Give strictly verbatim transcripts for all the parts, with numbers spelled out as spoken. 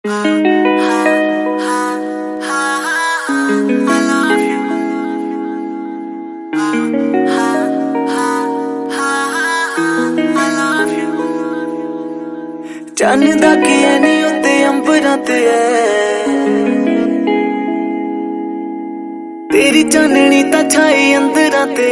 जानदा कि नहीं उत्ते अंबरां ते तेरी चाननी तां छाई अंदरां ते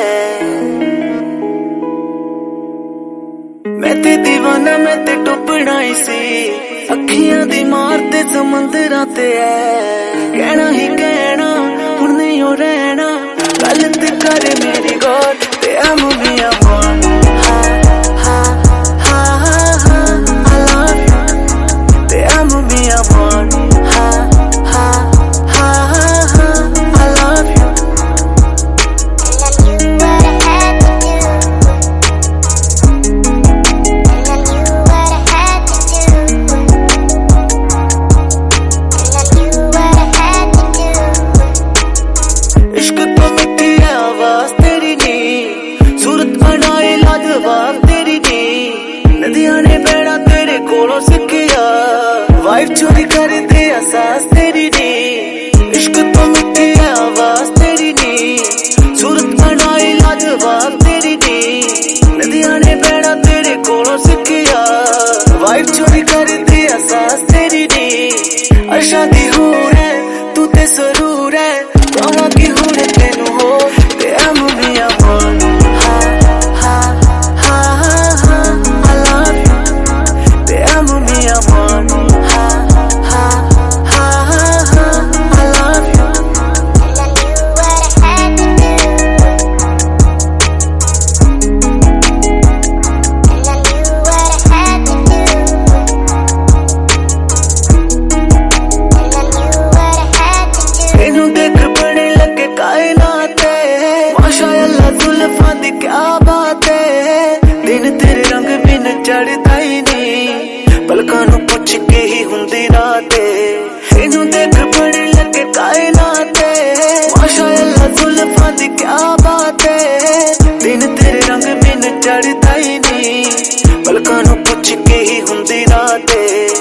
मैं ते दीवाना मैं ते डुबना ही सी अखियां दी मारते समंदरां ते कहना ही कहना हुण नहीं हो रहना गलत कर मेरी गौर ते I'm moving on नदियां ने बहना तेरे कोलों सिखिया वाइफ चोरी कर दे एहसास तेरी नी इश्क तो मिठी है आवाज तेरी नी सूरत बनाई लाजवाब तेरी नी नदियां ने बहना तेरे कोलों सिखिया वाइफ चोरी कर दे एहसास तेरी नी अर्शा दी हूर है तू ते सरूर है कहां की हूर तेनू हो ते I'm moving on क्या बात है दिन तेरे रंग बिन चढ़दा ही नहीं पलकां नूं पुछ के ही हुंदी रात इनू देख बड़े लगे कायनात माशाअल्लाह जुल्फां दी क्या बात है दिन तेरे रंग बिन चढ़दा ही नहीं पलकां नूं पुछ के ही हुंदी रात।